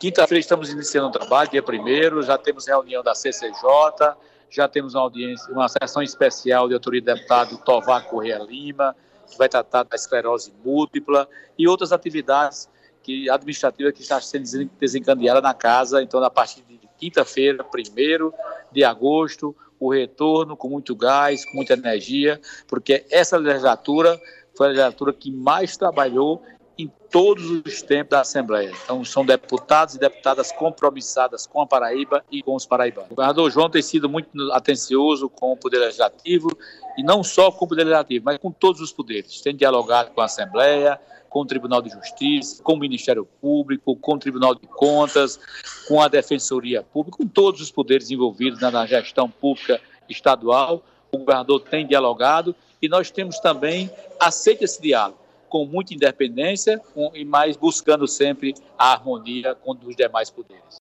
Quinta-feira estamos iniciando o trabalho, dia 1º, já temos reunião da CCJ, já temos uma sessão especial de autoria do deputado Tovar Correia Lima, que vai tratar da esclerose múltipla e outras atividades administrativas que estão sendo desencadeadas na casa. Então, a partir de quinta-feira, 1º de agosto, o retorno com muito gás, com muita energia, porque essa legislatura foi a legislatura que mais trabalhou em todos os tempos da Assembleia. Então, são deputados e deputadas compromissadas com a Paraíba e com os paraibanos. O governador João tem sido muito atencioso com o Poder Legislativo, e não só com o Poder Legislativo, mas com todos os poderes. Tem dialogado com a Assembleia, com o Tribunal de Justiça, com o Ministério Público, com o Tribunal de Contas, com a Defensoria Pública, com todos os poderes envolvidos na gestão pública estadual. O governador tem dialogado e nós temos também aceito esse diálogo, com muita independência, mas buscando sempre a harmonia com os demais poderes.